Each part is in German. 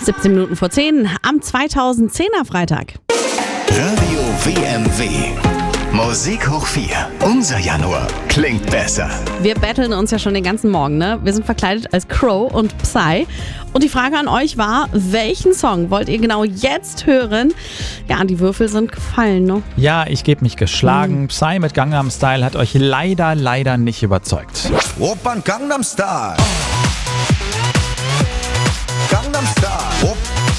17 Minuten vor 10 am 2010er Freitag. Radio WMW. Musik hoch 4. Unser Januar klingt besser. Wir battlen uns ja schon den ganzen Morgen, ne? Wir sind verkleidet als Crow und Psy. Und die Frage an euch war, welchen Song wollt ihr genau jetzt hören? Ja, die Würfel sind gefallen, ne? Ja, ich gebe mich geschlagen. Psy mit Gangnam Style hat euch leider nicht überzeugt. Oppan Gangnam Style. Gangnam Style.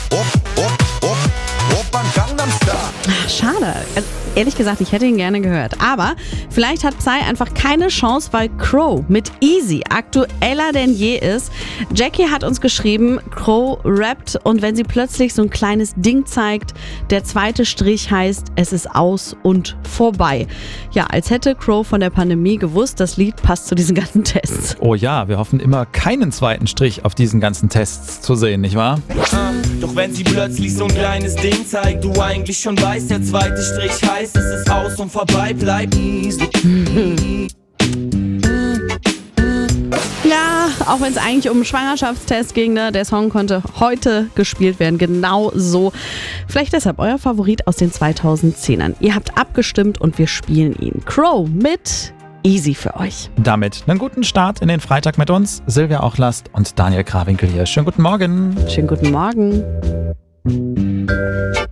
Oppan Gangnam Style. Ach, schade. Also, ehrlich gesagt, ich hätte ihn gerne gehört. Aber vielleicht hat Psy einfach keine Chance, weil Crow mit Easy aktueller denn je ist. Jackie hat uns geschrieben, Crow rappt und wenn sie plötzlich so ein kleines Ding zeigt, der zweite Strich heißt, es ist aus und vorbei. Ja, als hätte Crow von der Pandemie gewusst, das Lied passt zu diesen ganzen Tests. Oh ja, wir hoffen immer, keinen zweiten Strich auf diesen ganzen Tests zu sehen, nicht wahr? Doch wenn sie plötzlich so ein kleines Ding zeigt, du eigentlich schon weißt, der zweite Strich heißt, es ist aus und vorbei, bleib easy. Ja, auch wenn es eigentlich um einen Schwangerschaftstest ging, ne? Der Song konnte heute gespielt werden, genau so. Vielleicht deshalb euer Favorit aus den 2010ern. Ihr habt abgestimmt und wir spielen ihn. Crow mit Easy für euch. Damit einen guten Start in den Freitag mit uns. Silvia Ochlast und Daniel Krawinkel hier. Schönen guten Morgen. Schönen guten Morgen.